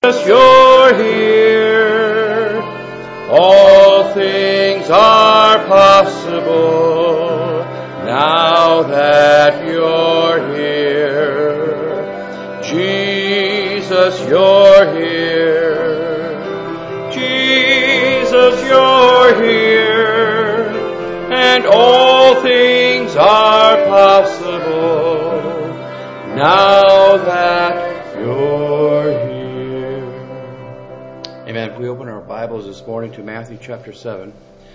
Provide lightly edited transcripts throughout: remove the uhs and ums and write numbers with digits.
You're here. All things are possible now that you're here. Jesus, you're here. Jesus, you're here. And all things are possible now that you're here. Amen. If we open our Bibles this morning to Matthew chapter 7.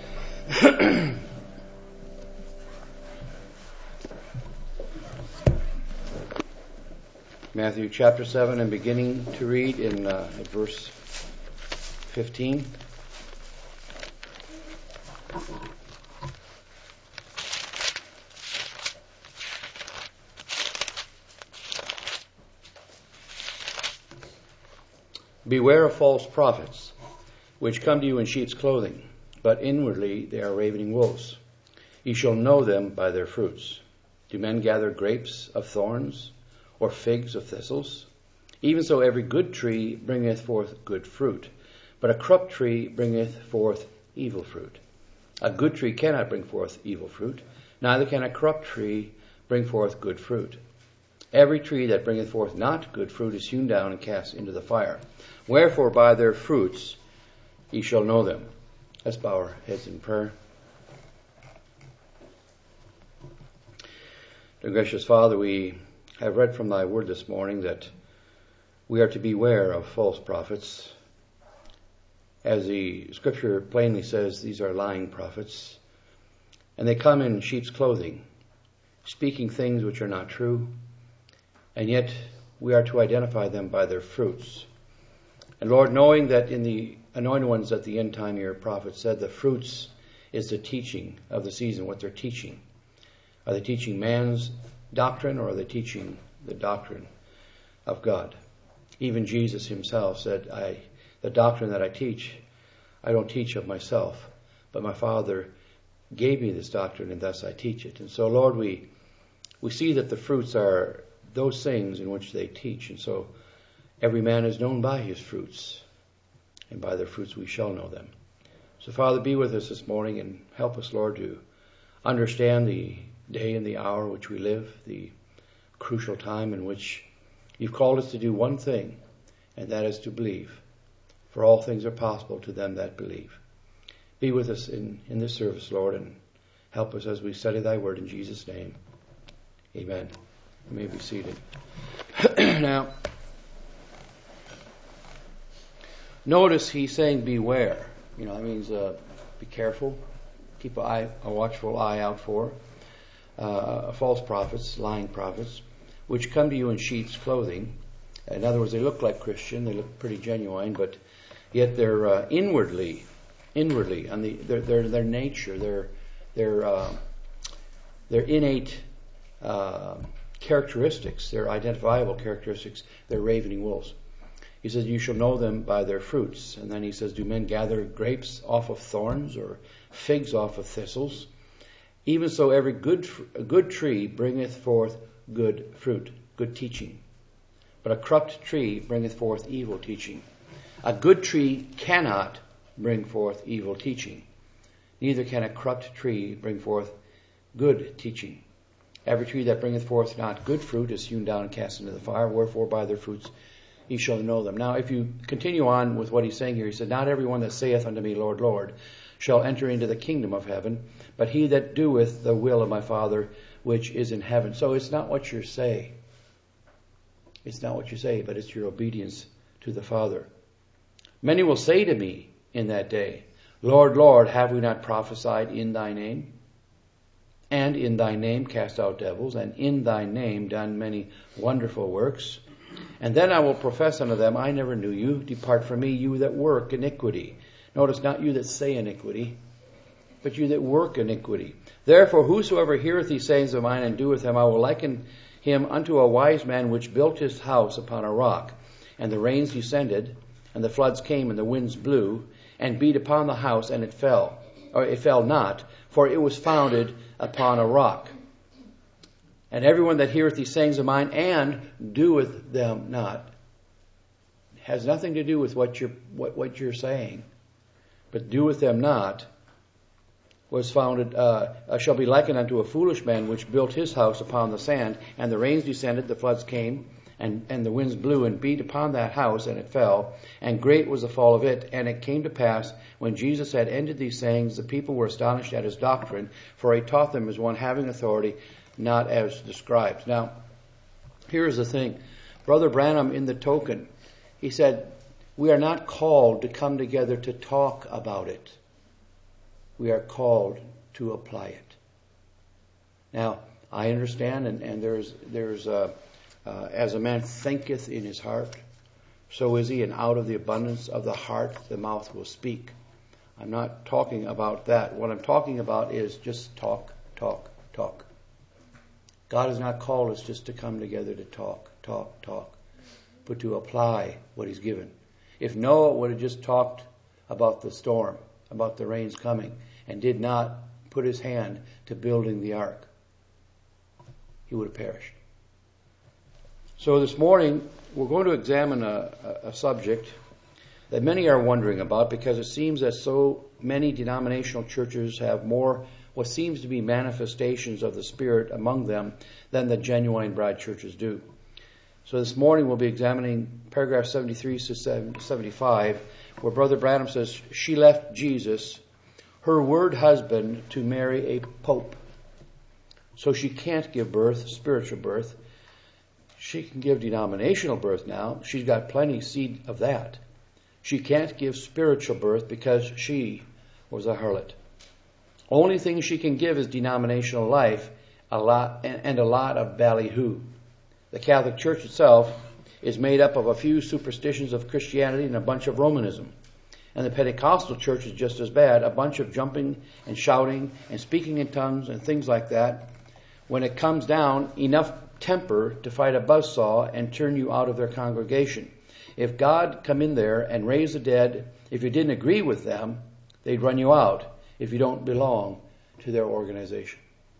Matthew chapter 7, and beginning to read in at verse 15. Beware of false prophets, which come to you in sheep's clothing, but inwardly they are ravening wolves. You shall know them by their fruits. Do men gather grapes of thorns, or figs of thistles? Even so every good tree bringeth forth good fruit, but a corrupt tree bringeth forth evil fruit. A good tree cannot bring forth evil fruit, neither can a corrupt tree bring forth good fruit. Every tree that bringeth forth not good fruit is hewn down and cast into the fire. Wherefore by their fruits ye shall know them. Let's bow our heads in prayer. Dear gracious Father, we have read from thy word this morning that we are to beware of false prophets. As the scripture plainly says, these are lying prophets. And they come in sheep's clothing, speaking things which are not true. And yet we are to identify them by their fruits. And Lord, knowing that in the anointed ones at the end time, your prophet said the fruits is the teaching of the season, what they're teaching. Are they teaching man's doctrine, or are they teaching the doctrine of God? Even Jesus himself said, the doctrine that I teach, I don't teach of myself, but my Father gave me this doctrine, and thus I teach it. And so, Lord, we see that the fruits are those things in which they teach. And so every man is known by his fruits, and by their fruits we shall know them. So, Father, be with us this morning and help us, Lord, to understand the day and the hour in which we live, the crucial time in which you've called us to do one thing, and that is to believe. For all things are possible to them that believe. Be with us in this service, Lord, and help us as we study thy word in Jesus' name. Amen. You may be seated. Now, notice he's saying beware. That means be careful. Keep a watchful eye out for false prophets, lying prophets, which come to you in sheep's clothing. In other words, they look like Christian. They look pretty genuine, but yet they're inwardly, on their nature, their innate characteristics, their identifiable characteristics, they're ravening wolves. He says, you shall know them by their fruits. And then he says, do men gather grapes off of thorns, or figs off of thistles? Even so every good tree bringeth forth good fruit, good teaching. But a corrupt tree bringeth forth evil teaching. A good tree cannot bring forth evil teaching. Neither can a corrupt tree bring forth good teaching. Every tree that bringeth forth not good fruit is hewn down and cast into the fire. Wherefore by their fruits ye shall know them. Now, if you continue on with what he's saying here, he said, not everyone that saith unto me, Lord, Lord, shall enter into the kingdom of heaven, but he that doeth the will of my Father which is in heaven. So it's not what you say. It's not what you say, but it's your obedience to the Father. Many will say to me in that day, Lord, Lord, have we not prophesied in thy name? And in thy name cast out devils, and in thy name done many wonderful works. And then I will profess unto them, I never knew you. Depart from me, you that work iniquity. Notice, not you that say iniquity, but you that work iniquity. Therefore, whosoever heareth these sayings of mine and doeth them, I will liken him unto a wise man which built his house upon a rock. And the rains descended, and the floods came, and the winds blew, and beat upon the house, and it fell. Or it fell not, for it was founded upon a rock. And everyone that heareth these sayings of mine and doeth them not has nothing to do with what you're saying, but do with them not, was founded, shall be likened unto a foolish man which built his house upon the sand, and the rains descended, the floods came, and the winds blew and beat upon that house, and it fell, and great was the fall of it. And it came to pass, when Jesus had ended these sayings, the people were astonished at his doctrine, for he taught them as one having authority, not as the scribes. Now, here's the thing. Brother Branham, in the token, he said, we are not called to come together to talk about it. We are called to apply it. Now, I understand, and there's as a man thinketh in his heart, so is he, and out of the abundance of the heart the mouth will speak. I'm not talking about that. What I'm talking about is just talk. God has not called us just to come together to talk, but to apply what he's given. If Noah would have just talked about the storm, about the rains coming, and did not put his hand to building the ark, he would have perished. So this morning, we're going to examine a subject that many are wondering about, because it seems that so many denominational churches have more what seems to be manifestations of the Spirit among them than the genuine bride churches do. So this morning we'll be examining paragraph 73 to 75, where Brother Branham says, she left Jesus, her word husband, to marry a pope. So she can't give birth, spiritual birth. She can give denominational birth now. She's got plenty seed of that. She can't give spiritual birth because she was a harlot. Only thing she can give is denominational life, a lot of ballyhoo. The Catholic Church itself is made up of a few superstitions of Christianity and a bunch of Romanism. And the Pentecostal church is just as bad, a bunch of jumping and shouting and speaking in tongues and things like that. When it comes down, enough temper to fight a buzzsaw and turn you out of their congregation. If God come in there and raise the dead, if you didn't agree with them, they'd run you out if you don't belong to their organization.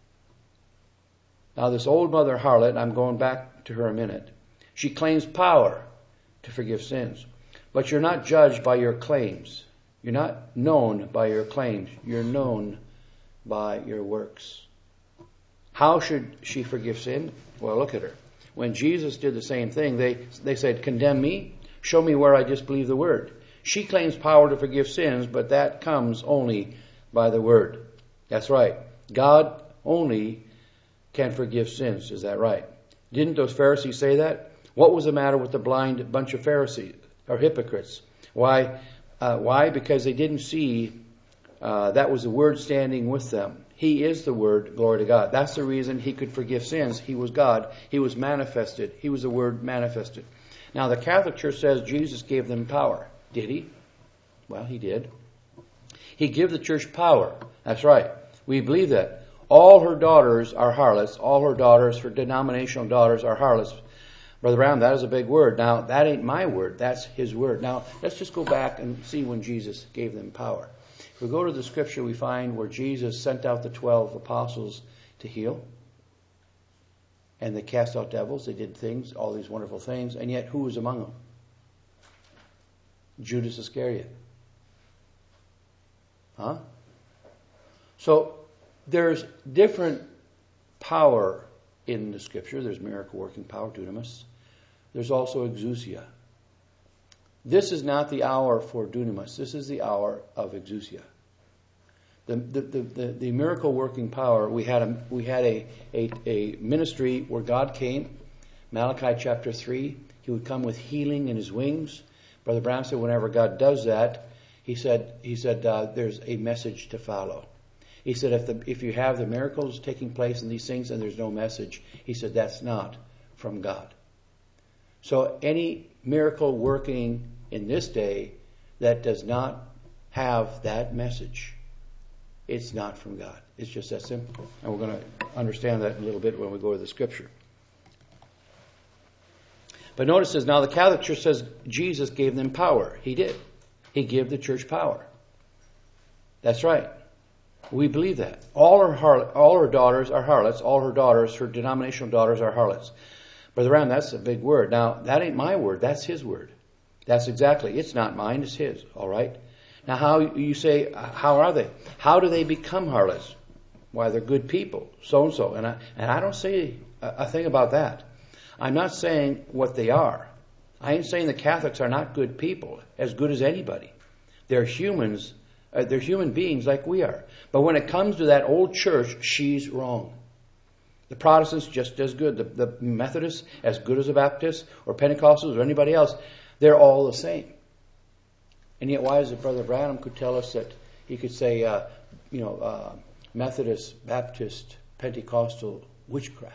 Now this old mother harlot, I'm going back to her a minute, she claims power to forgive sins. But you're not judged by your claims. You're not known by your claims. You're known by your works. How should she forgive sin? Well, look at her. When Jesus did the same thing, they said, condemn me? Show me where I disbelieve the word. She claims power to forgive sins, but that comes only by the word. That's right. God only can forgive sins. Is that right? Didn't those Pharisees say that? What was the matter with the blind bunch of Pharisees or hypocrites? Why? Because they didn't see that was the word standing with them. He is the word, glory to God. That's the reason he could forgive sins. He was God. He was manifested. He was the word manifested. Now the Catholic Church says Jesus gave them power. Did he? Well, he did. He gave the church power. That's right. We believe that. All her daughters are harlots. All her daughters, her denominational daughters, are harlots. Brother Brown, that is a big word. Now, that ain't my word. That's his word. Now, let's just go back and see when Jesus gave them power. If we go to the scripture, we find where Jesus sent out the 12 apostles to heal. And they cast out devils. They did things, all these wonderful things. And yet, who was among them? Judas Iscariot. Huh? So, there's different power in the scripture. There's miracle working power, dunamis. There's also exousia. This is not the hour for dunamis. This is the hour of exousia. The miracle working power, we had a ministry where God came. Malachi chapter 3, he would come with healing in his wings. Brother Brown said whenever God does that, he said there's a message to follow. He said if you have the miracles taking place in these things and there's no message, he said that's not from God. So any miracle working in this day that does not have that message, it's not from God. It's just that simple. And we're going to understand that in a little bit when we go to the scripture. But notice this, now the Catholic Church says Jesus gave them power. He did. He gave the church power. That's right. We believe that. All her daughters are harlots. All her daughters, her denominational daughters, are harlots. Brother Ram, that's a big word. Now, that ain't my word. That's his word. That's exactly. It's not mine, it's his. All right? Now, how you say, how are they? How do they become harlots? Why, they're good people, so-and-so. And I don't say a thing about that. I'm not saying what they are. I ain't saying the Catholics are not good people, as good as anybody. They're humans. They're human beings like we are. But when it comes to that old church, she's wrong. The Protestants just as good. The Methodists as good as the Baptists or Pentecostals or anybody else. They're all the same. And yet why is it Brother Branham could tell us that he could say, Methodist, Baptist, Pentecostal witchcraft?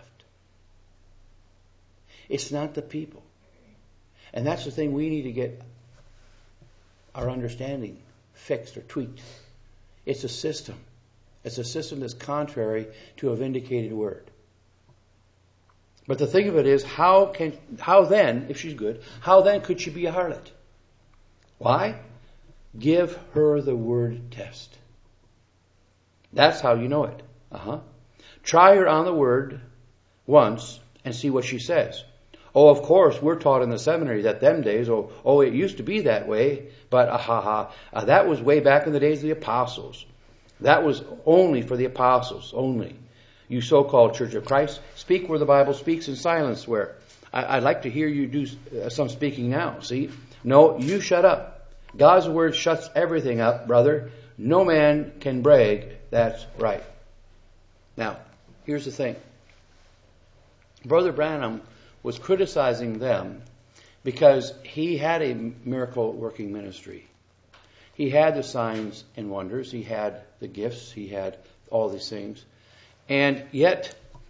It's not the people. And that's the thing we need to get our understanding fixed or tweaked. It's a system. It's a system that's contrary to a vindicated word. But the thing of it is, how then, if she's good, how then could she be a harlot? Why? Give her the word test. That's how you know it. Try her on the word once and see what she says. Oh, of course, we're taught in the seminary that them days, it used to be that way, but that was way back in the days of the apostles. That was only for the apostles, only. You so-called Church of Christ, speak where the Bible speaks and silence where. I'd like to hear you do some speaking now, see? No, you shut up. God's word shuts everything up, brother. No man can brag. That's right. Now, here's the thing. Brother Branham was criticizing them because he had a miracle working ministry. He had the signs and wonders. He had the gifts. He had all these things. And yet,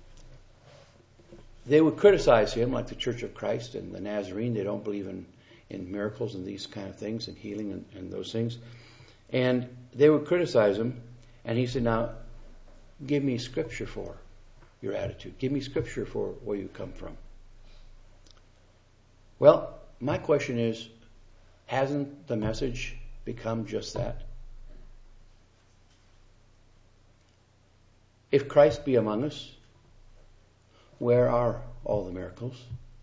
they would criticize him like the Church of Christ and the Nazarene. They don't believe in miracles and these kind of things and healing and those things. And they would criticize him. And he said, now, give me scripture for your attitude. Give me scripture for where you come from. Well, my question is, hasn't the message become just that? If Christ be among us, where are all the miracles?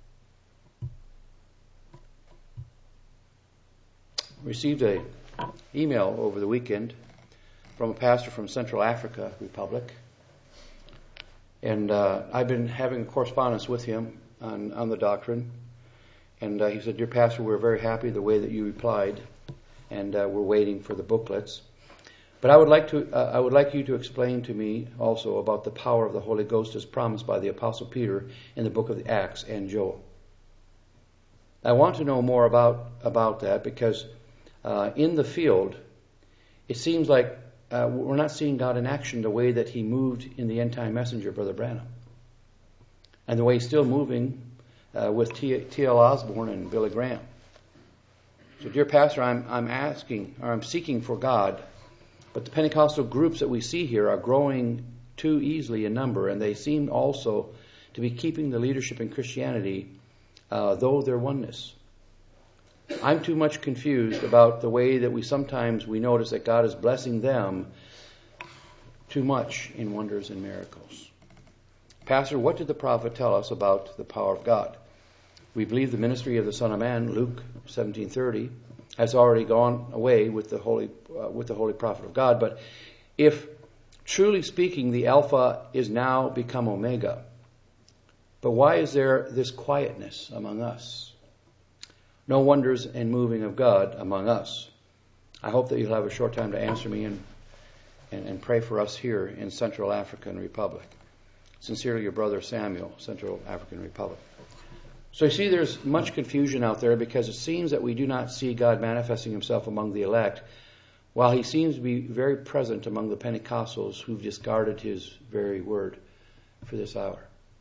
Received an email over the weekend from a pastor from Central Africa Republic. And I've been having correspondence with him on the doctrine. And he said, "Dear Pastor, we're very happy the way that you replied, and we're waiting for the booklets. But I would like you to explain to me also about the power of the Holy Ghost as promised by the Apostle Peter in the book of Acts and Joel. I want to know more about that because in the field, it seems like we're not seeing God in action the way that He moved in the end time messenger, Brother Branham, and the way He's still moving with T.L. Osborne and Billy Graham. So, dear Pastor, I'm seeking for God. But the Pentecostal groups that we see here are growing too easily in number, and they seem also to be keeping the leadership in Christianity, though their oneness. I'm too much confused about the way that we notice that God is blessing them too much in wonders and miracles. Pastor, what did the prophet tell us about the power of God? We believe the ministry of the Son of Man, Luke 17:30, has already gone away with the holy prophet of God. But if, truly speaking, the Alpha is now become Omega, but why is there this quietness among us? No wonders and moving of God among us. I hope that you'll have a short time to answer me and pray for us here in Central African Republic. Sincerely, your brother Samuel, Central African Republic. So you see, there's much confusion out there because it seems that we do not see God manifesting Himself among the elect, while He seems to be very present among the Pentecostals who've discarded His very word for this hour.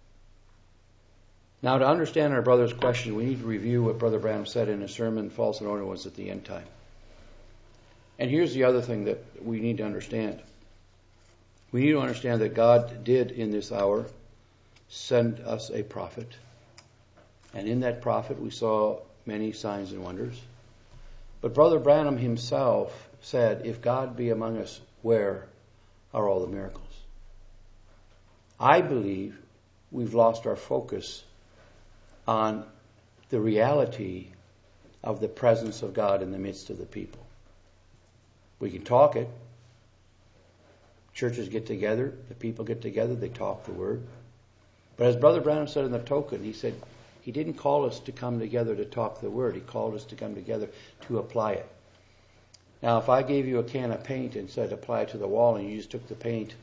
Now, to understand our brother's question, we need to review what Brother Branham said in his sermon, False Anointing at the End Time. And here's the other thing that we need to understand. We need to understand that God did in this hour send us a prophet. And in that prophet we saw many signs and wonders. But Brother Branham himself said, if God be among us, where are all the miracles? I believe we've lost our focus on the reality of the presence of God in the midst of the people. We can talk it. Churches get together, the people get together, they talk the word. But as Brother Branham said in the token, he said he didn't call us to come together to talk the word. He called us to come together to apply it. Now, if I gave you a can of paint and said apply it to the wall, and you just took the paint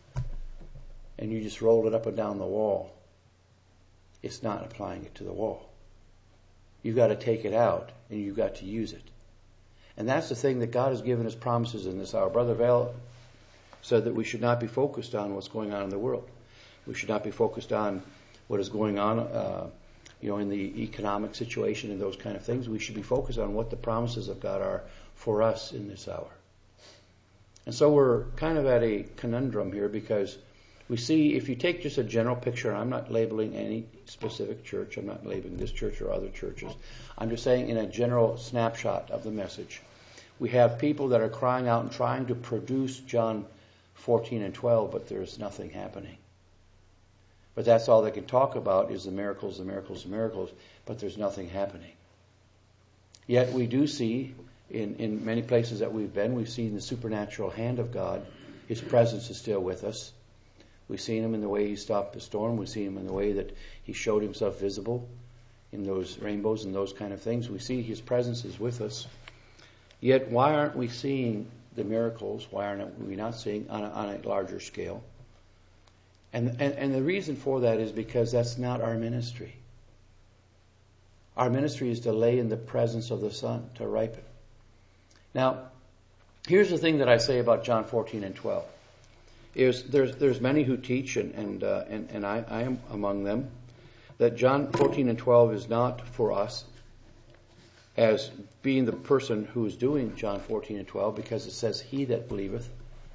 and you just rolled it up and down the wall, it's not applying it to the wall. You've got to take it out and you've got to use it. And that's the thing that God has given us promises in this hour. Brother Vale said that we should not be focused on what's going on in the world. We should not be focused on what is going on, in the economic situation and those kind of things. We should be focused on what the promises of God are for us in this hour. And so we're kind of at a conundrum here, because we see, if you take just a general picture, and I'm not labeling any specific church, I'm not labeling this church or other churches, I'm just saying in a general snapshot of the message, we have people that are crying out and trying to produce John 14 and 12, but there's nothing happening. But that's all they can talk about is the miracles, the miracles, the miracles, but there's nothing happening. Yet we do see, in many places that we've been, we've seen the supernatural hand of God. His presence is still with us. We've seen him in the way he stopped the storm. We've seen him in the way that he showed himself visible in those rainbows and those kind of things. We see his presence is with us. Yet why aren't we seeing the miracles? Why aren't we not seeing on a larger scale? And the reason for that is because that's not our ministry. Our ministry is to lay in the presence of the Son, to ripen. Now, here's the thing that I say about John 14 and 12. There's many who teach, and I am among them, that John 14 and 12 is not for us as being the person who is doing John 14 and 12, because it says, "He that believeth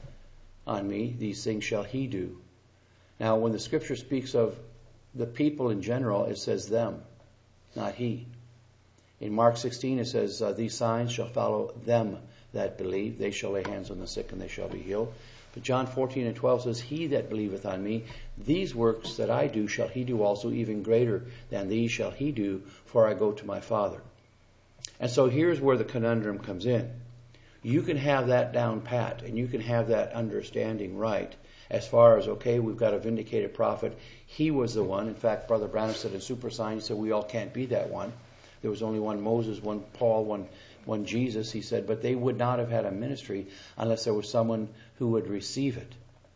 on me, these things shall he do." Now, when the Scripture speaks of the people in general, it says them, not he. In Mark 16, it says, "These signs shall follow them that believe. They shall lay hands on the sick and they shall be healed." But John 14 and 12 says, "He that believeth on me, these works that I do shall he do also, even greater than these shall he do, for I go to my Father." And so here's where the conundrum comes in. You can have that down pat, and you can have that understanding right, as far as, okay, we've got a vindicated prophet. He was the one. In fact, Brother Branham said in Super Sign, he said, we all can't be that one. There was only one Moses, one Paul, one Jesus, he said, but they would not have had a ministry unless there was someone who would receive it.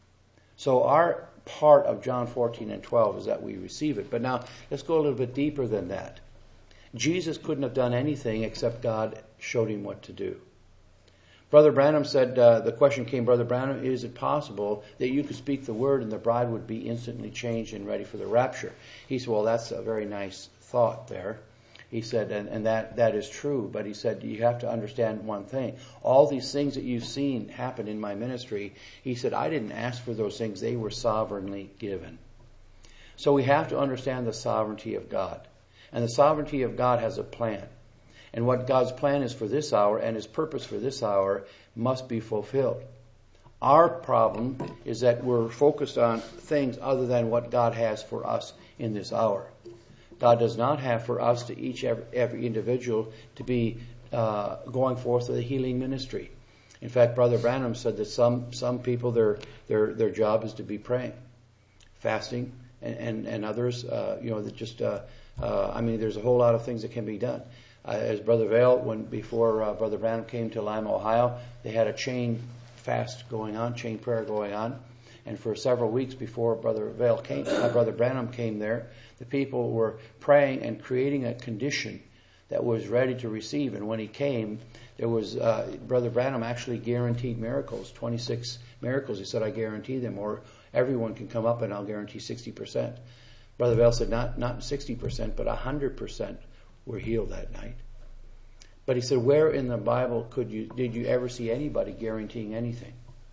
So our part of John 14 and 12 is that we receive it. But now, let's go a little bit deeper than that. Jesus couldn't have done anything except God showed him what to do. Brother Branham said, the question came, Brother Branham, is it possible that you could speak the word and the bride would be instantly changed and ready for the rapture? He said, well, that's a very nice thought there. He said, and that is true, but he said, you have to understand one thing. All these things that you've seen happen in my ministry, he said, I didn't ask for those things. They were sovereignly given. So we have to understand the sovereignty of God. And the sovereignty of God has a plan. And what God's plan is for this hour and his purpose for this hour must be fulfilled. Our problem is that we're focused on things other than what God has for us in this hour. God does not have for us to every individual to be going forth with a healing ministry. In fact, Brother Branham said that some people their job is to be praying, fasting, and others that just there's a whole lot of things that can be done. As Brother Vale, before Brother Branham came to Lima, Ohio, they had a chain fast going on, chain prayer going on, and for several weeks before Brother Branham came there, the people were praying and creating a condition that was ready to receive. And when he came, there was Brother Branham actually guaranteed miracles, 26 miracles. He said, I guarantee them, or everyone can come up and I'll guarantee 60%. Brother Vale said, not 60%, but 100% were healed that night. But he said, where in the Bible did you ever see anybody guaranteeing anything?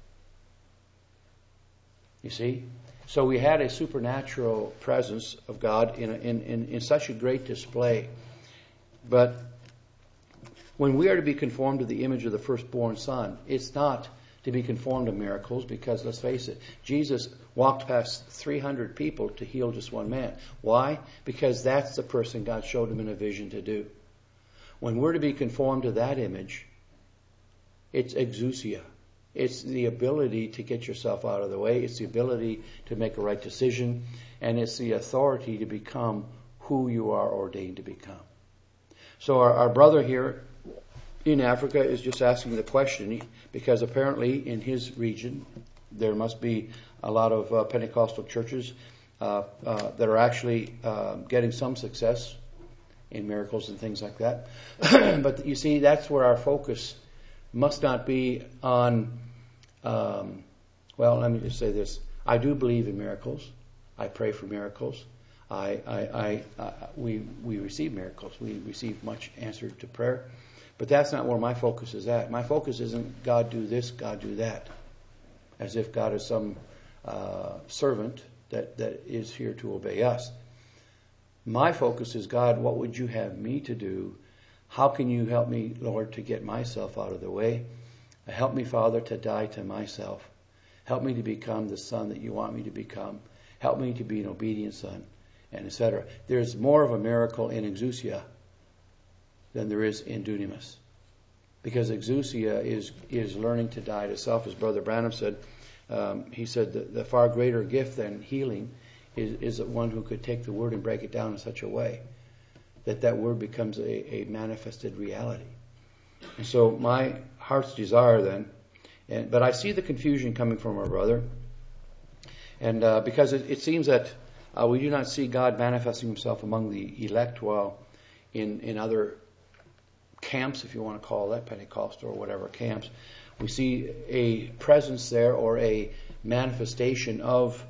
You see? So we had a supernatural presence of God in such a great display. But when we are to be conformed to the image of the firstborn Son, it's not to be conformed to miracles, because let's face it, Jesus walked past 300 people to heal just one man. Why? Because that's the person God showed him in a vision to do. When we're to be conformed to that image, it's exousia. It's the ability to get yourself out of the way. It's the ability to make a right decision. And it's the authority to become who you are ordained to become. So our brother here in Africa is just asking the question, because apparently in his region there must be a lot of Pentecostal churches that are actually getting some success in miracles and things like that. But you see, that's where our focus must not be on, well, let me just say this. I do believe in miracles. I pray for miracles. We receive miracles. We receive much answer to prayer. But that's not where my focus is at. My focus isn't God do this, God do that, as if God is some servant that is here to obey us. My focus is, God, what would you have me to do? How can you help me, Lord, to get myself out of the way? Help me, Father, to die to myself. Help me to become the son that you want me to become. Help me to be an obedient son, and etc. There's more of a miracle in exousia than there is in dunamis. Because exousia is learning to die to self. As Brother Branham said, he said that the far greater gift than healing is one who could take the word and break it down in such a way that word becomes a manifested reality. And so my heart's desire then, but I see the confusion coming from our brother, and because it seems that we do not see God manifesting himself among the elect, while in other camps, if you want to call that Pentecostal or whatever camps, we see a presence there or a manifestation of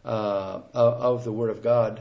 the Word of God,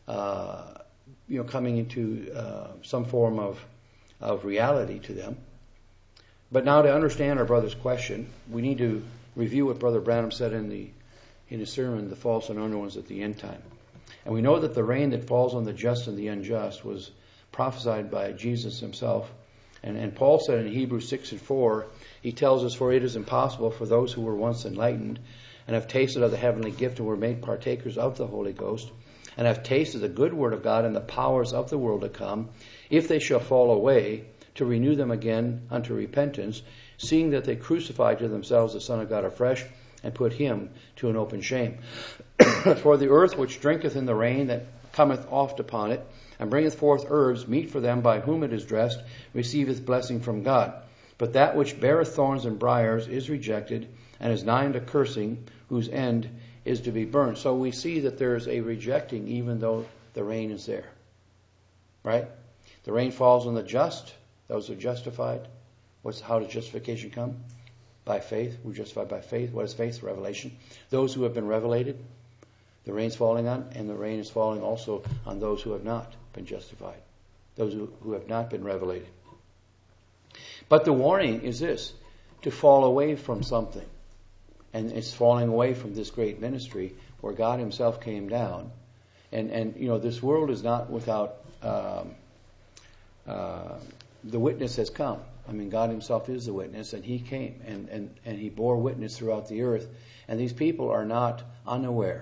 coming into some form of reality to them. But now, to understand our brother's question, we need to review what Brother Branham said in his sermon, "The False and Unknown Ones at the End Time." And we know that the rain that falls on the just and the unjust was prophesied by Jesus himself. And Paul said in Hebrews 6:4, he tells us, "For it is impossible for those who were once enlightened and have tasted of the heavenly gift and were made partakers of the Holy Ghost, and have tasted the good word of God and the powers of the world to come, if they shall fall away, to renew them again unto repentance, seeing that they crucify to themselves the Son of God afresh, and put him to an open shame. For the earth which drinketh in the rain that cometh oft upon it, and bringeth forth herbs, meet for them by whom it is dressed, receiveth blessing from God. But that which beareth thorns and briars is rejected, and is nigh unto cursing, whose end is to be burned." So we see that there is a rejecting, even though the rain is there. Right? The rain falls on the just, those who are justified. How does justification come? By faith. We're justified by faith. What is faith? Revelation. Those who have been revelated, the rain's falling on, and the rain is falling also on those who have not been justified, those who have not been revelated. But the warning is this, to fall away from something. And it's falling away from this great ministry where God himself came down. And this world is not without, the witness has come. I mean, God himself is the witness, and he came and he bore witness throughout the earth. And these people are not unaware.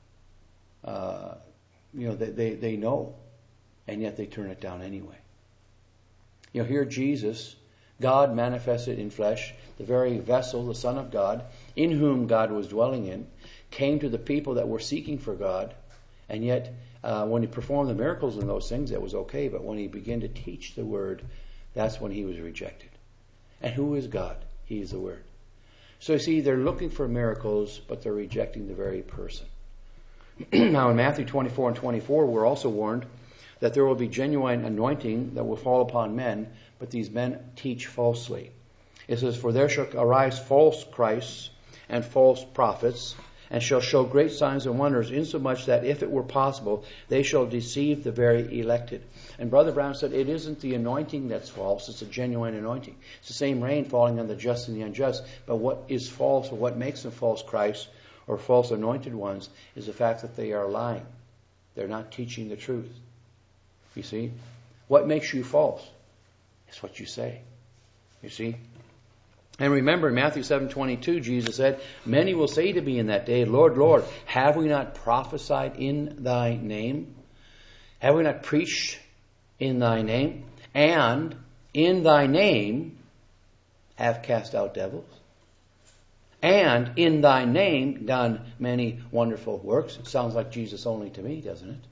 They know, and yet they turn it down anyway. Here Jesus, God manifested in flesh, the very vessel, the Son of God, in whom God was dwelling in, came to the people that were seeking for God, and yet when he performed the miracles and those things, that was okay, but when he began to teach the Word, that's when he was rejected. And who is God? He is the Word. So you see, they're looking for miracles, but they're rejecting the very person. Now in Matthew 24 and 24, we're also warned that there will be genuine anointing that will fall upon men, but these men teach falsely. It says, "For there shall arise false Christs and false prophets, and shall show great signs and wonders, insomuch that if it were possible, they shall deceive the very elected." And Brother Brown said it isn't the anointing that's false, it's a genuine anointing. It's the same rain falling on the just and the unjust, but what is false, or what makes them false Christs or false anointed ones, is the fact that they are lying. They're not teaching the truth. You see? What makes you false? It's what you say. You see? And remember in Matthew 7:22, Jesus said, "Many will say to me in that day, Lord, Lord, have we not prophesied in thy name? Have we not preached in thy name? And in thy name have cast out devils, and in thy name done many wonderful works. It sounds like Jesus only to me, doesn't it?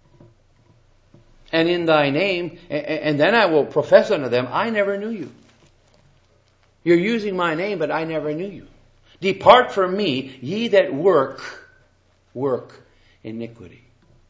And in thy name, and then I will profess unto them, I never knew you. You're using my name, but I never knew you. Depart from me, ye that work iniquity.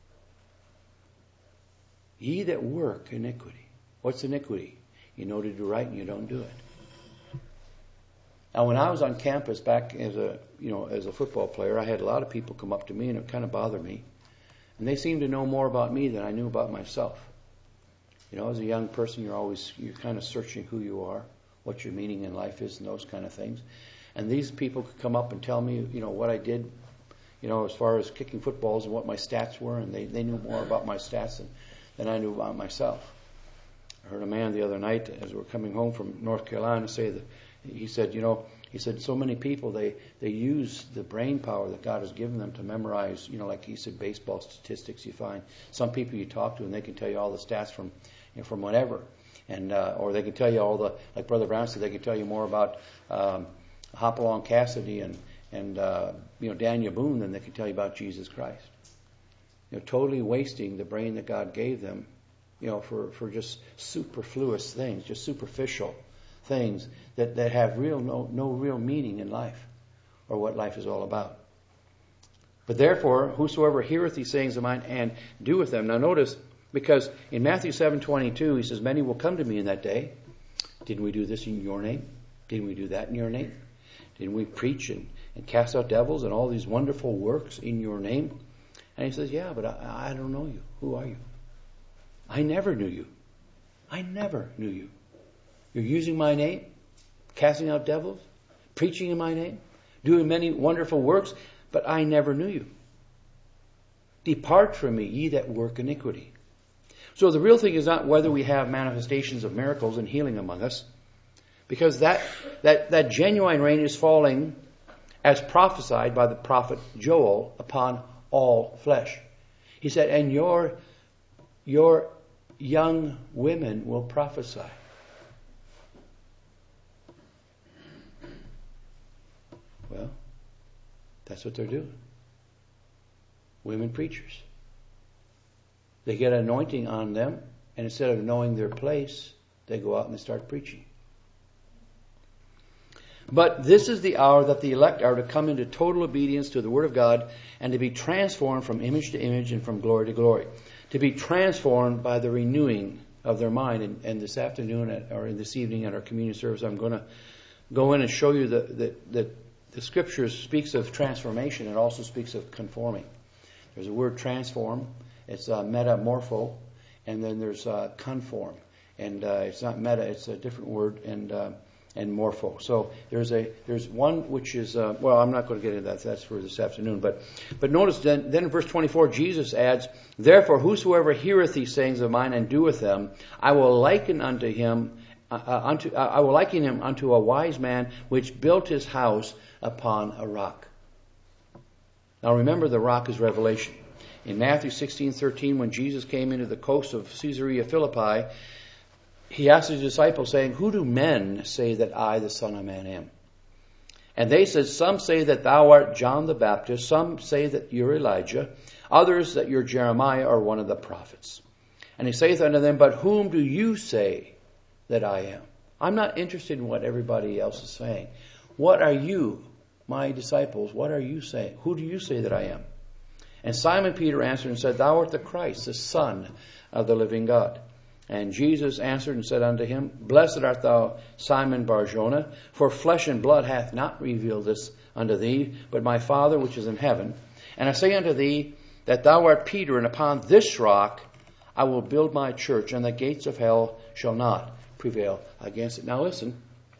Ye that work iniquity. What's iniquity? You know to do right and you don't do it. Now, when I was on campus back as a football player, I had a lot of people come up to me, and it kind of bothered me. And they seemed to know more about me than I knew about myself. As a young person, you're kind of searching who you are, what your meaning in life is, and those kind of things. And these people could come up and tell me, what I did, as far as kicking footballs and what my stats were, and they knew more about my stats than I knew about myself. I heard a man the other night as we were coming home from North Carolina say that he said so many people they use the brain power that God has given them to memorize, like he said, baseball statistics. You find some people you talk to and they can tell you all the stats from whatever, and or they can tell you all the, like Brother Brown said, they can tell you more about Hopalong Cassidy and Daniel Boone than they can tell you about Jesus Christ. Totally wasting the brain that God gave them, for just superfluous things, just superficial things that have no real meaning in life or what life is all about. But therefore, whosoever heareth these sayings of mine and doeth them. Now notice, because in Matthew 7:22, he says, many will come to me in that day. Didn't we do this in your name? Didn't we do that in your name? Didn't we preach and cast out devils and all these wonderful works in your name? And he says, yeah, but I don't know you. Who are you? I never knew you. I never knew you. You're using my name, casting out devils, preaching in my name, doing many wonderful works, but I never knew you. Depart from me, ye that work iniquity. So the real thing is not whether we have manifestations of miracles and healing among us, because that genuine rain is falling as prophesied by the prophet Joel upon all flesh. He said, and your young women will prophesy. Well, that's what they're doing. Women preachers. They get anointing on them, and instead of knowing their place, they go out and they start preaching. But this is the hour that the elect are to come into total obedience to the Word of God and to be transformed from image to image and from glory to glory. To be transformed by the renewing of their mind. And this afternoon or this evening at our communion service, I'm going to go in and show you that the Scriptures speaks of transformation. It also speaks of conforming. There's a word transform. It's metamorpho. And then there's conform. And it's not meta. It's a different word. And morpho. So there's one which is I'm not going to get into that. That's for this afternoon. But notice then in verse 24, Jesus adds, therefore whosoever heareth these sayings of mine and doeth them, I will liken unto him I will liken him unto a wise man which built his house upon a rock. Now remember, the rock is revelation. In Matthew 16:13, when Jesus came into the coast of Caesarea Philippi, he asked his disciples, saying, who do men say that I, the Son of Man, am? And they said, some say that thou art John the Baptist, some say that you're Elijah, others that you're Jeremiah or one of the prophets. And he saith unto them, but whom do you say that I am? I'm not interested in what everybody else is saying. What are you, my disciples, what are you saying? Who do you say that I am? And Simon Peter answered and said, thou art the Christ, the Son of the living God. And Jesus answered and said unto him, blessed art thou, Simon Bar-Jonah, for flesh and blood hath not revealed this unto thee, but my Father which is in heaven. And I say unto thee, that thou art Peter, and upon this rock I will build my church, and the gates of hell shall not prevail against it. Now listen,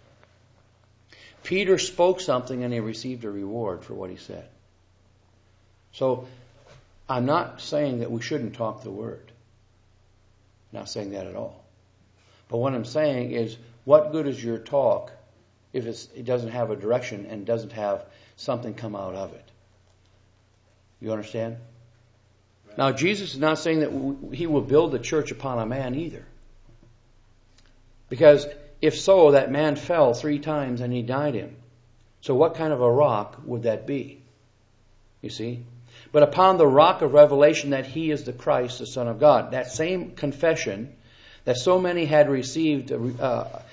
Peter spoke something and he received a reward for what he said. So I'm not saying that we shouldn't talk the word. Not saying that at all. But what I'm saying is, what good is your talk if it doesn't have a direction and doesn't have something come out of it? You understand? Now, Jesus is not saying that he will build the church upon a man either. Because if so, that man fell 3 times and he died him. So what kind of a rock would that be? You see? But upon the rock of revelation that he is the Christ, the Son of God. That same confession that so many had received. Look,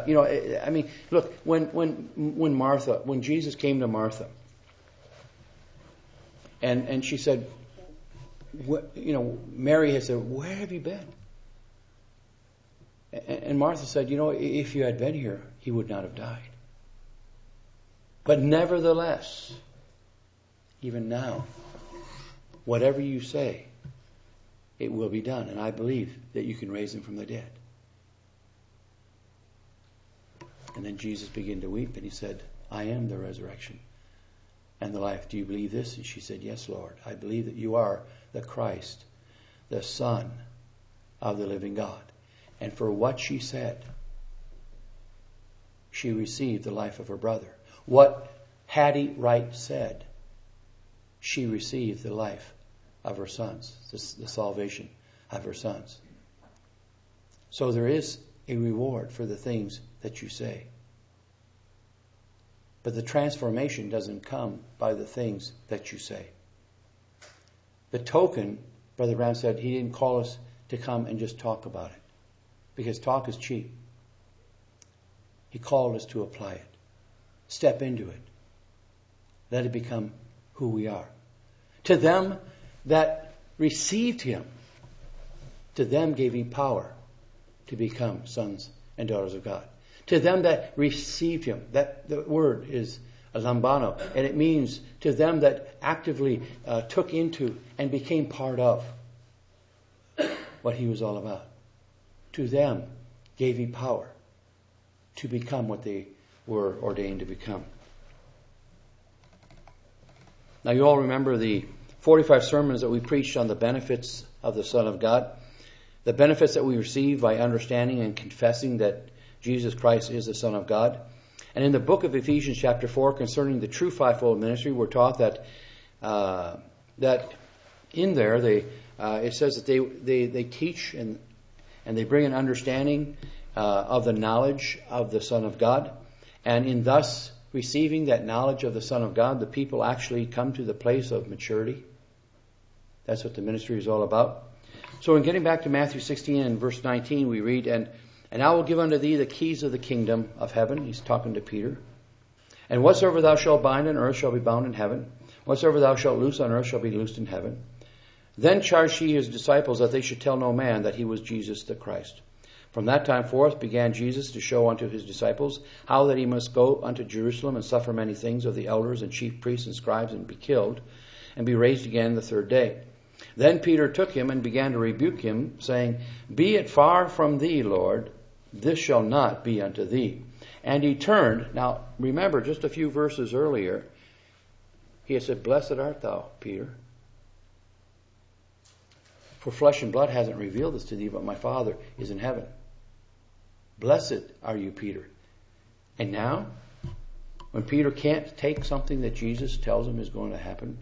when Jesus came to Martha, and she said, Mary had said, where have you been? And Martha said, if you had been here, he would not have died. But nevertheless, even now, whatever you say, it will be done. And I believe that you can raise him from the dead. And then Jesus began to weep and he said, I am the resurrection and the life. Do you believe this? And she said, yes, Lord. I believe that you are the Christ, the Son of the living God. And for what she said, she received the life of her brother. What Hattie Wright said, she received the life of her sons, the salvation of her sons. So there is a reward for the things that you say. But the transformation doesn't come by the things that you say. The token, Brother Branham said, he didn't call us to come and just talk about it, because talk is cheap. He called us to apply it. Step into it. Let it become who we are. To them that received him, to them gave he power to become sons and daughters of God. To them that received him, that the word is lambano, and it means to them that actively took into and became part of what he was all about. To them gave he power to become what they were ordained to become. Now you all remember the 45 sermons that we preached on the benefits of the Son of God, the benefits that we receive by understanding and confessing that Jesus Christ is the Son of God. And in the book of Ephesians chapter 4 concerning the true fivefold ministry, we're taught that in there it says that they teach and they bring an understanding of the knowledge of the Son of God. And in thus receiving that knowledge of the Son of God, the people actually come to the place of maturity. That's what the ministry is all about. So in getting back to Matthew 16 and verse 19, we read, And I will give unto thee the keys of the kingdom of heaven. He's talking to Peter. And whatsoever thou shalt bind on earth shall be bound in heaven. Whatsoever thou shalt loose on earth shall be loosed in heaven. Then charged he his disciples that they should tell no man that he was Jesus the Christ. From that time forth began Jesus to show unto his disciples how that he must go unto Jerusalem and suffer many things of the elders and chief priests and scribes and be killed and be raised again the third day. Then Peter took him and began to rebuke him, saying, Be it far from thee, Lord, this shall not be unto thee. And he turned. Now, remember, just a few verses earlier, he had said, Blessed art thou, Peter. For flesh and blood hasn't revealed this to thee, but my Father is in heaven. Blessed are you, Peter. And now, when Peter can't take something that Jesus tells him is going to happen,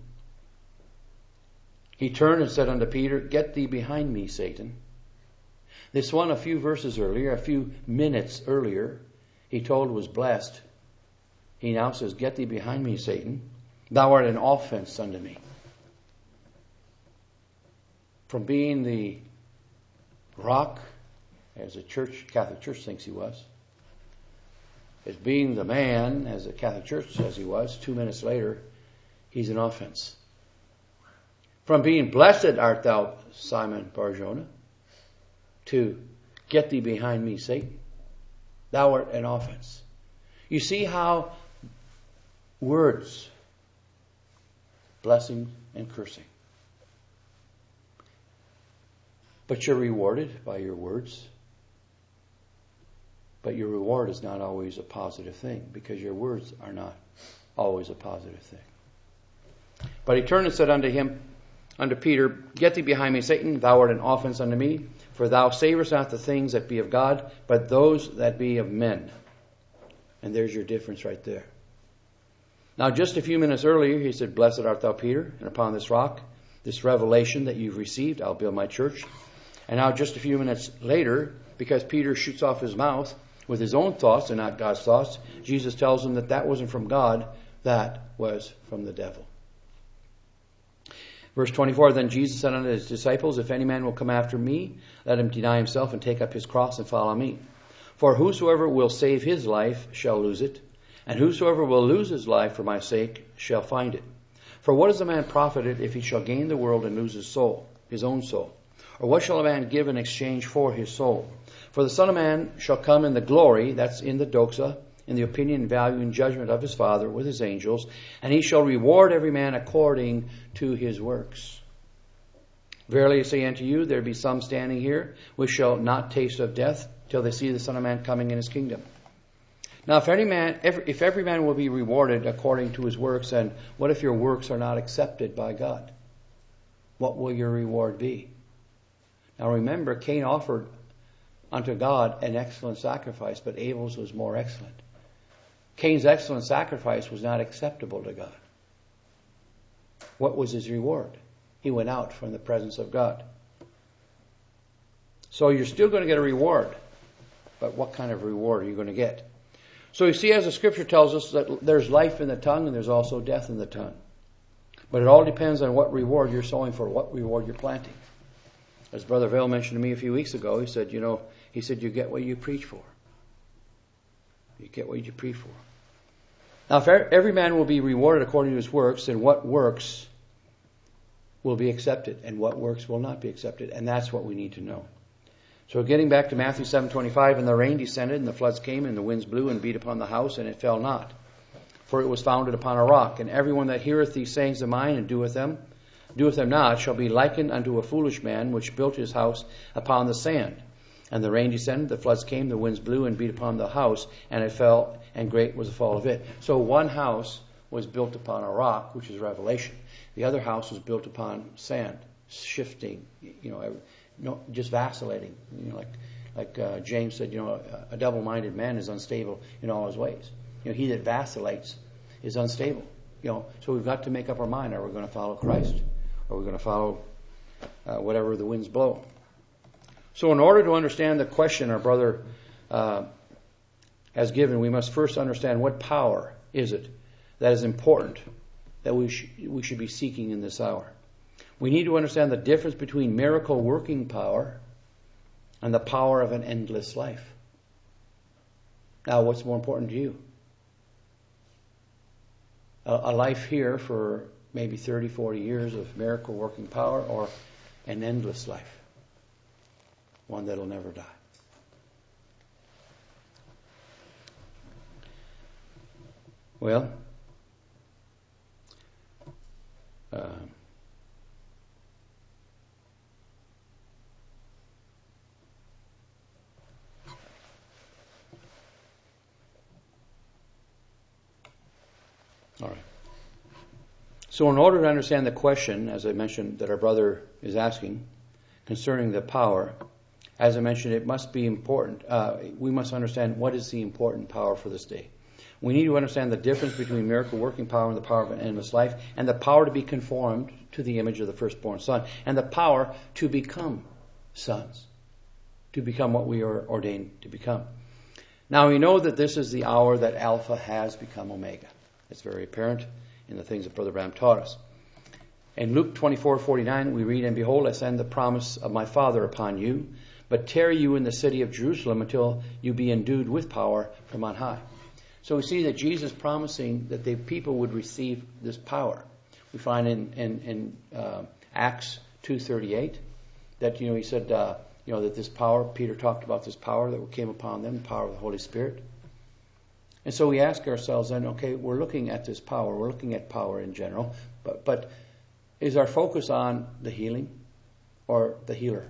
he turned and said unto Peter, Get thee behind me, Satan. This one a few verses earlier, a few minutes earlier, he told was blessed. He now says, Get thee behind me, Satan. Thou art an offense unto me. From being the rock, as the Catholic Church thinks he was, as being the man, as the Catholic Church says he was, 2 minutes later, he's an offense. From being blessed art thou, Simon Bar-Jonah, to get thee behind me, Satan. Thou art an offense. You see how words, blessing and cursing. But you're rewarded by your words. But your reward is not always a positive thing, because your words are not always a positive thing. But he turned and said unto Peter, Get thee behind me, Satan, thou art an offense unto me, for thou savest not the things that be of God, but those that be of men. And there's your difference right there. Now, just a few minutes earlier, he said, Blessed art thou, Peter, and upon this rock, this revelation that you've received, I'll build my church. And now, just a few minutes later, because Peter shoots off his mouth with his own thoughts and not God's thoughts, Jesus tells him that that wasn't from God, that was from the devil. Verse 24, then Jesus said unto his disciples, if any man will come after me, let him deny himself and take up his cross and follow me. For whosoever will save his life shall lose it, and whosoever will lose his life for my sake shall find it. For what is a man profited if he shall gain the world and lose his soul, his own soul? Or what shall a man give in exchange for his soul? For the Son of Man shall come in the glory, that's in the doxa, in the opinion, value, and judgment of his Father with his angels, and he shall reward every man according to his works. Verily I say unto you, there be some standing here which shall not taste of death till they see the Son of Man coming in his kingdom. Now, if every man will be rewarded according to his works, then what if your works are not accepted by God? What will your reward be? Now remember, Cain offered unto God an excellent sacrifice, but Abel's was more excellent. Cain's excellent sacrifice was not acceptable to God. What was his reward? He went out from the presence of God. So you're still going to get a reward, but what kind of reward are you going to get? So you see, as the scripture tells us, that there's life in the tongue and there's also death in the tongue. But it all depends on what reward you're sowing for, what reward you're planting. As Brother Vail mentioned to me a few weeks ago, he said, you get what you preach for. You get what you preach for. Now, if every man will be rewarded according to his works, then what works will be accepted and what works will not be accepted? And that's what we need to know. So getting back to Matthew 7:25, and the rain descended, and the floods came, and the winds blew and beat upon the house, and it fell not. For it was founded upon a rock. And everyone that heareth these sayings of mine and doeth them not, shall be likened unto a foolish man, which built his house upon the sand. And the rain descended, the floods came, the winds blew and beat upon the house, and it fell, and great was the fall of it. So one house was built upon a rock, which is Revelation. The other house was built upon sand, shifting, just vacillating. Like James said, a double-minded man is unstable in all his ways. He that vacillates is unstable. So we've got to make up our mind: are we going to follow Christ, or are we going to follow whatever the winds blow? So in order to understand the question our brother has given, we must first understand what power is it that is important that we should be seeking in this hour. We need to understand the difference between miracle working power and the power of an endless life. Now, what's more important to you? A life here for maybe 30, 40 years of miracle working power, or an endless life? One that'll never die. Well, all right. So in order to understand the question, as I mentioned, that our brother is asking concerning the power, as I mentioned, it must be important. We must understand what is the important power for this day. We need to understand the difference between miracle working power and the power of an endless life, and the power to be conformed to the image of the firstborn Son, and the power to become sons, to become what we are ordained to become. Now we know that this is the hour that Alpha has become Omega. It's very apparent in the things that Brother Branham taught us. In Luke 24:49 we read, and behold, I send the promise of my Father upon you, but tarry you in the city of Jerusalem until you be endued with power from on high. So we see that Jesus promising that the people would receive this power. We find in Acts 2:38 that he said that this power, Peter talked about this power that came upon them, the power of the Holy Spirit. And so we ask ourselves then, okay, we're looking at this power, we're looking at power in general, but is our focus on the healing or the healer?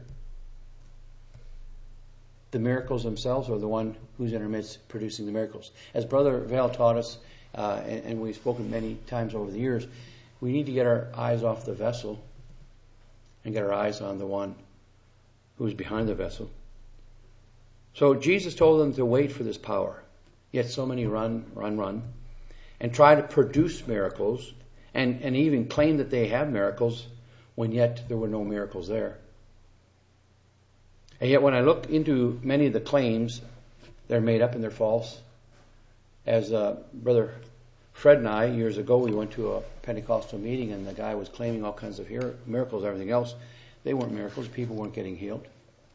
The miracles themselves, or the one who's in our midst producing the miracles? As Brother Vail taught us, and we've spoken many times over the years, we need to get our eyes off the vessel and get our eyes on the one who's behind the vessel. So Jesus told them to wait for this power. Yet so many run, and try to produce miracles, and even claim that they have miracles, when yet there were no miracles there. And yet when I look into many of the claims, they're made up and they're false. As Brother Fred and I, years ago, we went to a Pentecostal meeting and the guy was claiming all kinds of miracles, everything else. They weren't miracles. People weren't getting healed.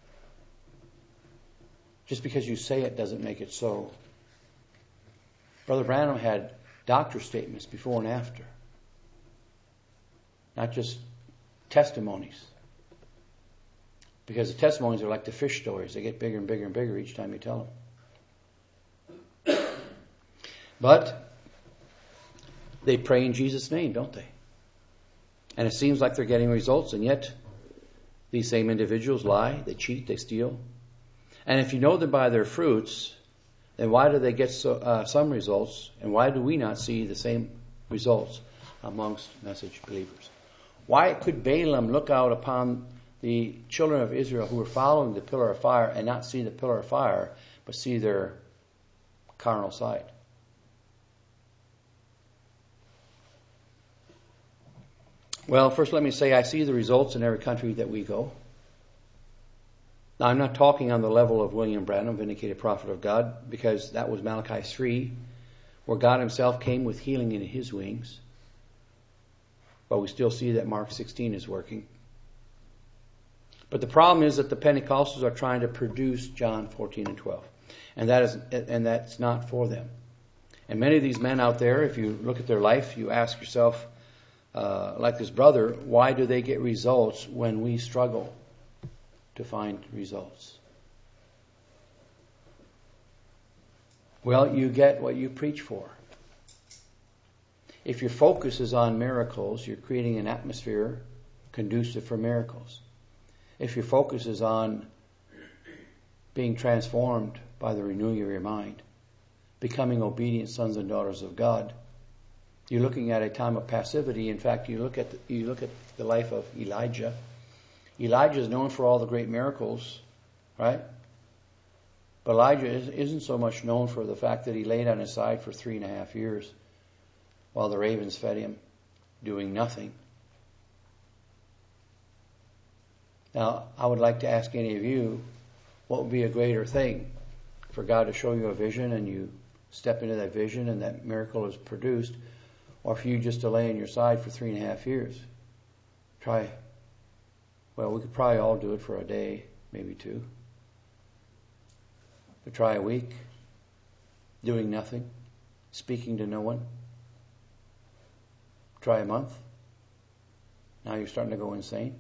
Just because you say it doesn't make it so. Brother Branham had doctor statements before and after. Not just testimonies. Because the testimonies are like the fish stories. They get bigger and bigger and bigger each time you tell them. But they pray in Jesus' name, don't they? And it seems like they're getting results, and yet these same individuals lie, they cheat, they steal. And if you know them by their fruits, then why do they get some results, and why do we not see the same results amongst message believers? Why could Balaam look out upon the children of Israel who were following the pillar of fire and not see the pillar of fire, but see their carnal side? Well, first let me say I see the results in every country that we go. Now, I'm not talking on the level of William Branham, vindicated prophet of God, because that was Malachi 3, where God himself came with healing in his wings. But we still see that Mark 16 is working. But the problem is that the Pentecostals are trying to produce John 14 and 12. And that's not for them. And many of these men out there, if you look at their life, you ask yourself, like this brother, why do they get results when we struggle to find results? Well, you get what you preach for. If your focus is on miracles, you're creating an atmosphere conducive for miracles. If your focus is on being transformed by the renewing of your mind, becoming obedient sons and daughters of God, you're looking at a time of passivity. In fact, you look at the life of Elijah. Elijah is known for all the great miracles, right? But Elijah isn't so much known for the fact that he laid on his side for 3.5 years while the ravens fed him, doing nothing. Now, I would like to ask any of you, what would be a greater thing? For God to show you a vision and you step into that vision and that miracle is produced, or for you just to lay on your side for 3.5 years? We could probably all do it for a day, maybe 2. But try a week, doing nothing, speaking to no one. Try a month. Now you're starting to go insane.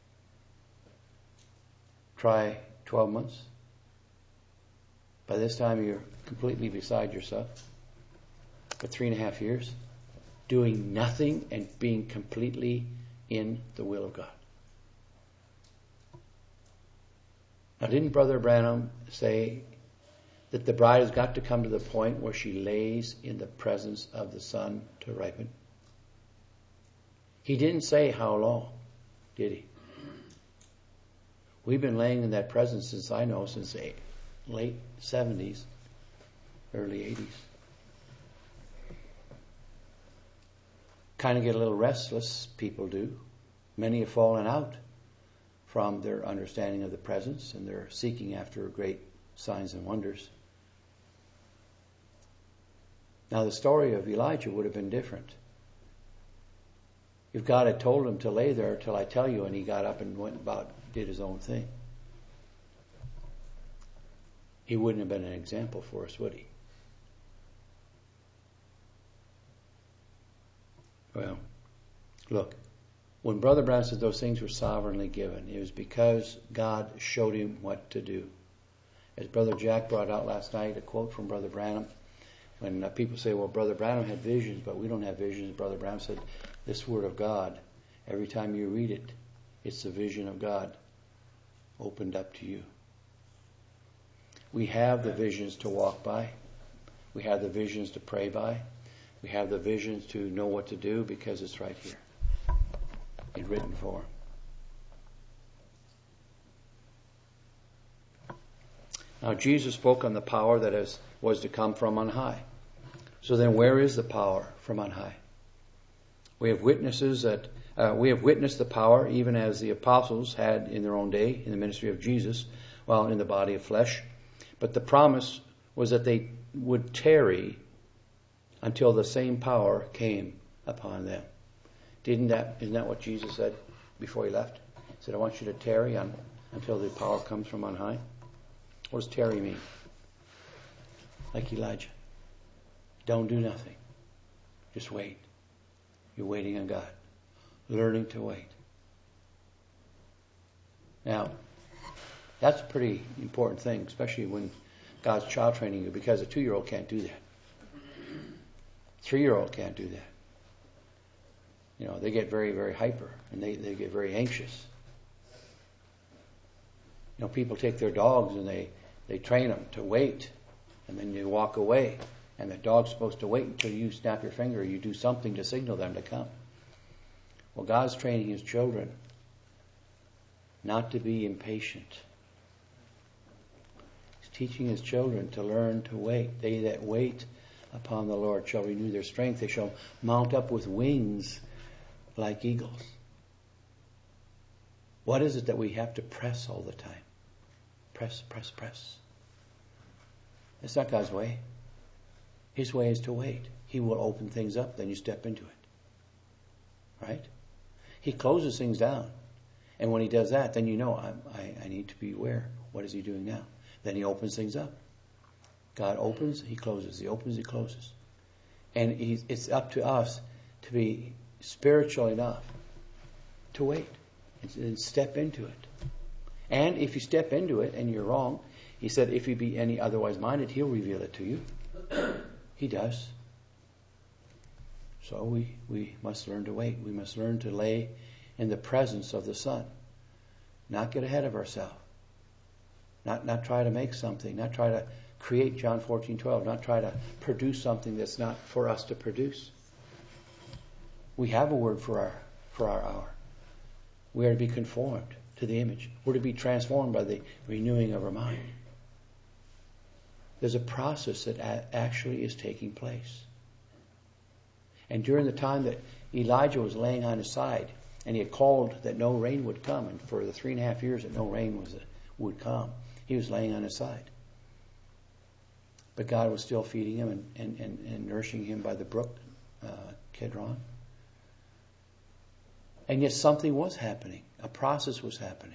Try 12 months. By this time you're completely beside yourself. For 3.5 years, doing nothing and being completely in the will of God. Now, didn't Brother Branham say that the bride has got to come to the point where she lays in the presence of the Son to ripen? He didn't say how long, did he? We've been laying in that presence since the late 70s, early 80s. Kind of get a little restless, people do. Many have fallen out from their understanding of the presence, and they're seeking after great signs and wonders. Now, the story of Elijah would have been different. If God had told him to lay there till I tell you, and he got up and went about, did his own thing, he wouldn't have been an example for us, would he? Well, look, when Brother Branham said those things were sovereignly given, it was because God showed him what to do. As Brother Jack brought out last night, a quote from Brother Branham, when people say, well, Brother Branham had visions, but we don't have visions, Brother Branham said, this Word of God, every time you read it, it's the vision of God opened up to you. We have the visions to walk by. We have the visions to pray by. We have the visions to know what to do because it's right here in written form. Now, Jesus spoke on the power that was to come from on high. So then, where is the power from on high? We have witnesses that we have witnessed the power, even as the apostles had in their own day in the ministry of Jesus, while in the body of flesh. But the promise was that they would tarry until the same power came upon them. Isn't that what Jesus said before he left? He said, I want you to tarry until the power comes from on high. What does tarry mean? Like Elijah. Don't do nothing. Just wait. You're waiting on God. Learning to wait. Now, that's a pretty important thing, especially when God's child training you, because a 2-year-old can't do that. 3-year-old can't do that. You know, they get very, very hyper, and they get very anxious. You know, people take their dogs and they train them to wait, and then you walk away, and the dog's supposed to wait until you snap your finger or you do something to signal them to come. Well, God's training his children not to be impatient. He's teaching his children to learn to wait. They that wait upon the Lord shall renew their strength. They shall mount up with wings like eagles. What is it that we have to press all the time? Press, press, press. It's not God's way. His way is to wait. He will open things up, then you step into it. Right? He closes things down. And when he does that, then you know, I need to be aware. What is he doing now? Then he opens things up. God opens, he closes. He opens, he closes. And it's up to us to be spiritual enough to wait and step into it. And if you step into it and you're wrong, he said, if you be any otherwise minded, he'll reveal it to you. He does. So we must learn to wait. We must learn to lay in the presence of the Son. Not get ahead of ourselves. Not try to make something. Not try to create John 14:12. Not try to produce something that's not for us to produce. We have a word for our hour. We are to be conformed to the image. We're to be transformed by the renewing of our mind. There's a process that actually is taking place. And during the time that Elijah was laying on his side, and he had called that no rain would come, and for the 3.5 years that no rain would come, he was laying on his side. But God was still feeding him and nourishing him by the brook, Kidron. And yet something was happening. A process was happening.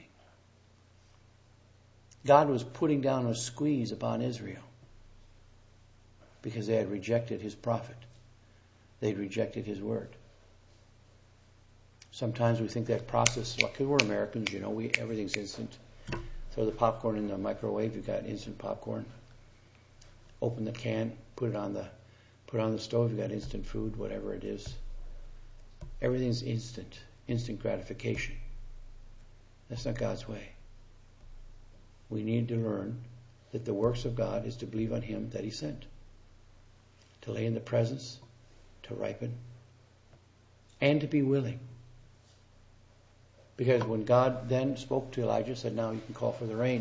God was putting down a squeeze upon Israel because they had rejected his prophet. They had rejected his word. Sometimes we think that process, because we're Americans, you know, everything's instant. Throw the popcorn in the microwave, you've got instant popcorn. Open the can, put it on the stove, you've got instant food, whatever it is. Everything's instant gratification. That's not God's way. We need to learn that the works of God is to believe on him that he sent. To lay in the presence, to ripen, and to be willing. Because when God then spoke to Elijah, said, now you can call for the rain.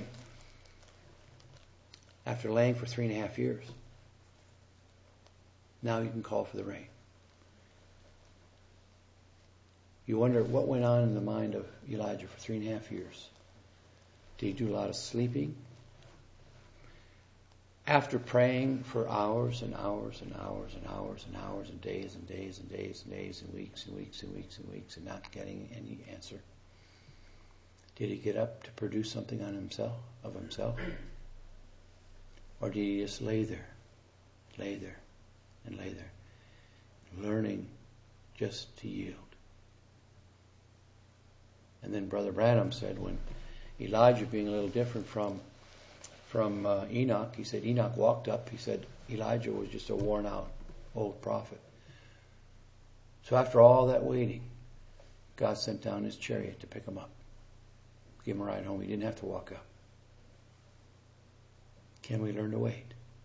After laying for 3.5 years, now you can call for the rain. You wonder what went on in the mind of Elijah for 3.5 years. Did he do a lot of sleeping? After praying for hours and hours and hours and hours and hours and days and days and days and days and weeks and weeks and weeks and weeks and not getting any answer, did he get up to produce something of himself? Or did he just lay there, and lay there, learning just to yield? And then Brother Branham said, when Elijah, being a little different from Enoch, he said Enoch walked up, he said Elijah was just a worn out old prophet. So after all that waiting, God sent down his chariot to pick him up, give him a ride home. He didn't have to walk up. Can we learn to wait?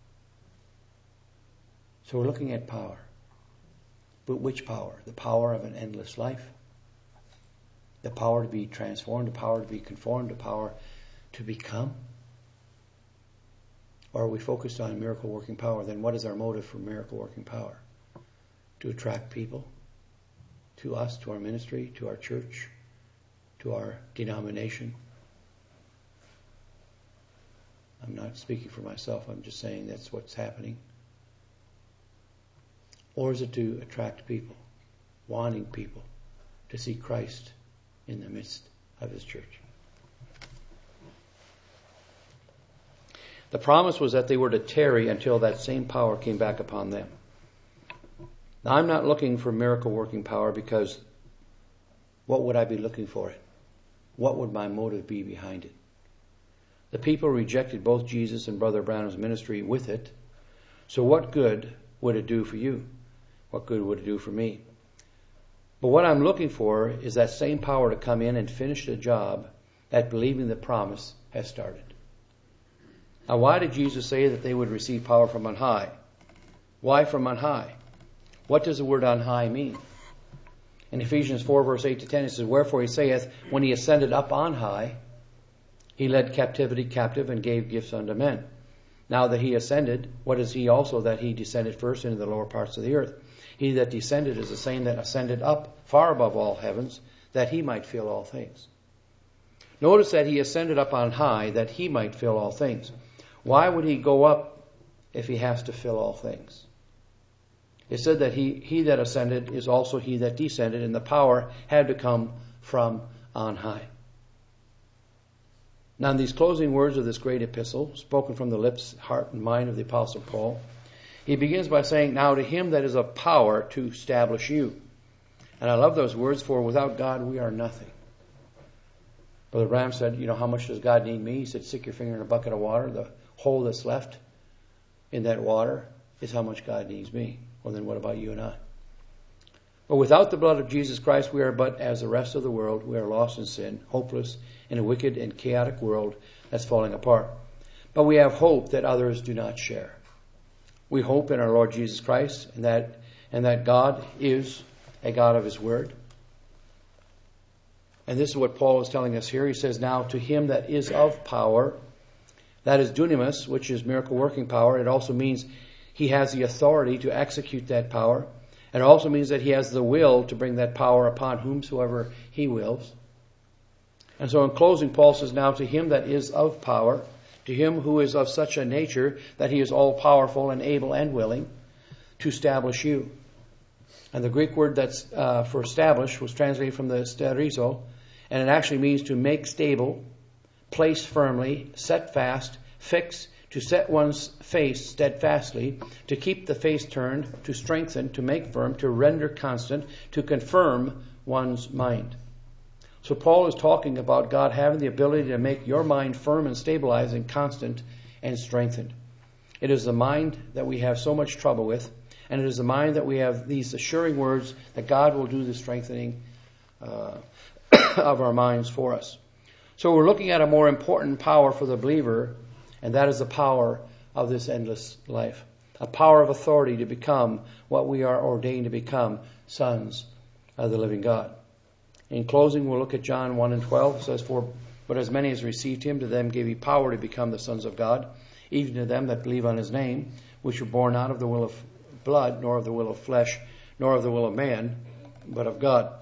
So we're looking at power. But which power? The power of an endless life? The power to be transformed, the power to be conformed, the power to become? Or are we focused on miracle working power? Then what is our motive for miracle working power? To attract people to us, to our ministry, to our church, to our denomination? I'm not speaking for myself. I'm just saying that's what's happening. Or is it to attract people, wanting people to see Christ in the midst of His church? The promise was that they were to tarry until that same power came back upon them. Now, I'm not looking for miracle working power, because what would I be looking for it? What would my motive be behind it? The people rejected both Jesus and Brother Branham's ministry with it. So what good would it do for you? What good would it do for me? But what I'm looking for is that same power to come in and finish the job that believing the promise has started. Now, why did Jesus say that they would receive power from on high? Why from on high? What does the word on high mean? In Ephesians 4, verse 8 to 10, it says, "Wherefore he saith, when he ascended up on high, he led captivity captive and gave gifts unto men. Now that he ascended, what is he also that he descended first into the lower parts of the earth? He that descended is the same that ascended up far above all heavens, that he might fill all things." Notice that he ascended up on high, that he might fill all things. Why would he go up if he has to fill all things? It said that he that ascended is also he that descended, and the power had to come from on high. Now, in these closing words of this great epistle, spoken from the lips, heart, and mind of the Apostle Paul, he begins by saying, "Now to him that is of power to establish you." And I love those words, for without God we are nothing. Brother Branham said, how much does God need me? He said, stick your finger in a bucket of water. The hole that's left in that water is how much God needs me. Well, then what about you and I? But without the blood of Jesus Christ, we are but as the rest of the world. We are lost in sin, hopeless in a wicked and chaotic world that's falling apart. But we have hope that others do not share. We hope in our Lord Jesus Christ, and that God is a God of His Word. And this is what Paul is telling us here. He says, "Now to him that is of power," that is dunamis, which is miracle working power. It also means he has the authority to execute that power. And it also means that he has the will to bring that power upon whomsoever he wills. And so in closing, Paul says, "Now to him that is of power," to him who is of such a nature that he is all powerful and able and willing to establish you. And the Greek word that's for establish was translated from the sterizo, and it actually means to make stable, place firmly, set fast, fix, to set one's face steadfastly, to keep the face turned, to strengthen, to make firm, to render constant, to confirm one's mind. So Paul is talking about God having the ability to make your mind firm and stabilized and constant and strengthened. It is the mind that we have so much trouble with, and it is the mind that we have these assuring words that God will do the strengthening of our minds for us. So we're looking at a more important power for the believer, and that is the power of this endless life. A power of authority to become what we are ordained to become, sons of the living God. In closing, we'll look at John 1 and 12. It says, But as many as received him, to them gave he power to become the sons of God, even to them that believe on his name, which were born not of the will of blood, nor of the will of flesh, nor of the will of man, but of God.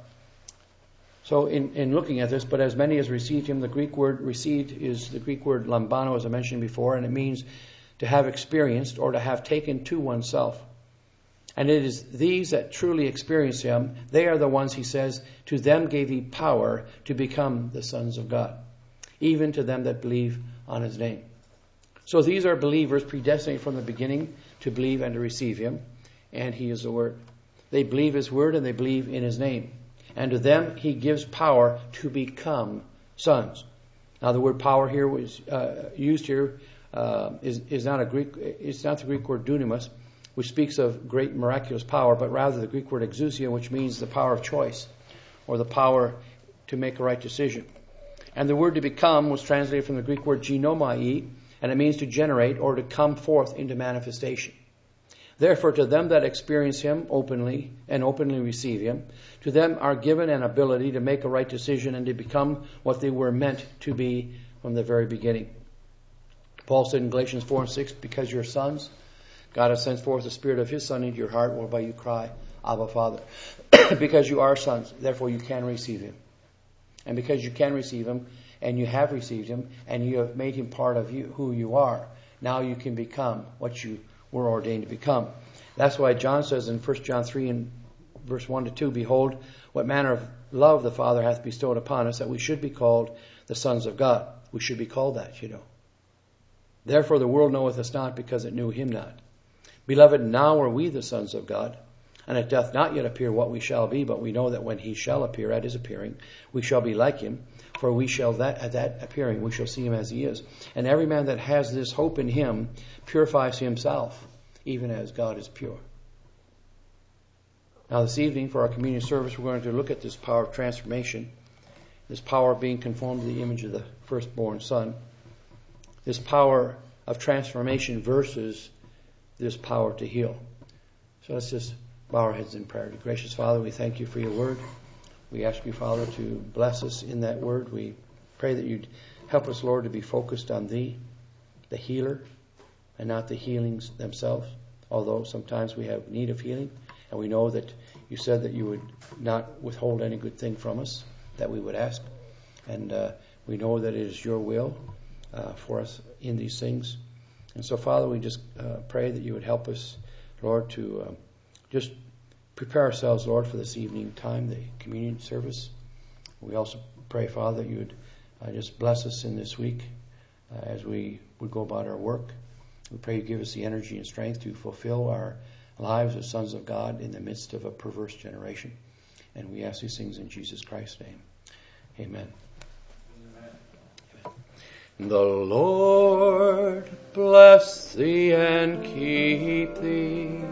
So in looking at this, but as many as received him, the Greek word received is the Greek word lambano, as I mentioned before, and it means to have experienced or to have taken to oneself. And it is these that truly experience him, they are the ones, he says, to them gave he power to become the sons of God, even to them that believe on his name. So these are believers predestinated from the beginning to believe and to receive him, and he is the Word. They believe his Word and they believe in his name. And to them he gives power to become sons. Now the word power here was used here is not a Greek. It's not the Greek word dunamis, which speaks of great miraculous power, but rather the Greek word exousia, which means the power of choice or the power to make a right decision. And the word to become was translated from the Greek word ginomai, and it means to generate or to come forth into manifestation. Therefore, to them that experience him openly and openly receive him, to them are given an ability to make a right decision and to become what they were meant to be from the very beginning. Paul said in Galatians 4 and 6, because you're sons, God has sent forth the Spirit of his Son into your heart, whereby you cry, Abba, Father. Because you are sons, therefore you can receive him. And because you can receive him, and you have received him, and you have made him part of you, who you are. Now you can become what you were ordained to become. That's why John says in 1 John 3 and verse 1 to 2, behold, what manner of love the Father hath bestowed upon us, that we should be called the sons of God. We should be called that, you know. Therefore the world knoweth us not, because it knew him not. Beloved, now are we the sons of God, and it doth not yet appear what we shall be, but we know that when he shall appear, at his appearing, we shall be like him, for we shall at that appearing we shall see him as he is. And every man that has this hope in him purifies himself, even as God is pure. Now this evening for our communion service, we're going to look at this power of transformation, this power of being conformed to the image of the firstborn Son, this power of transformation versus this power to heal. So let's just bow our heads in prayer. Gracious Father, we thank you for your word. We ask you, Father, to bless us in that word. We pray that you'd help us, Lord, to be focused on thee, the healer, and not the healings themselves, although sometimes we have need of healing. And we know that you said that you would not withhold any good thing from us that we would ask. And we know that it is your will for us in these things. And so, Father, we just pray that you would help us, Lord, to just prepare ourselves, Lord, for this evening time, the communion service. We also pray, Father, that you would just bless us in this week as we would go about our work. We pray you give us the energy and strength to fulfill our lives as sons of God in the midst of a perverse generation. And we ask these things in Jesus Christ's name. Amen. The Lord bless thee and keep thee.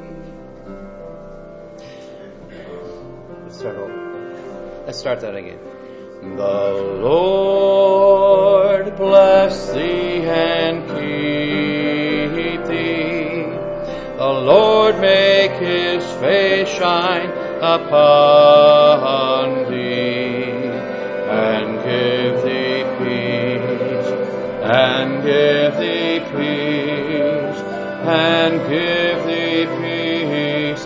Let's start that again. The Lord bless thee and keep thee. The Lord make his face shine upon thee and give thee peace, and give thee peace, and give thee peace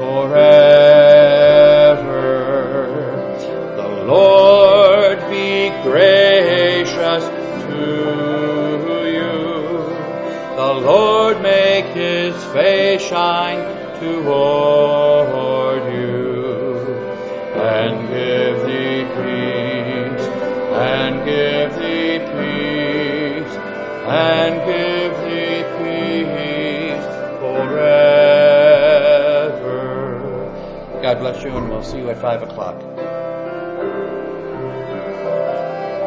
forever. The Lord be gracious to you. The Lord make his face shine toward you, and give thee peace, and give thee peace, and give thee peace forever. God bless you, and we'll see you at 5 o'clock.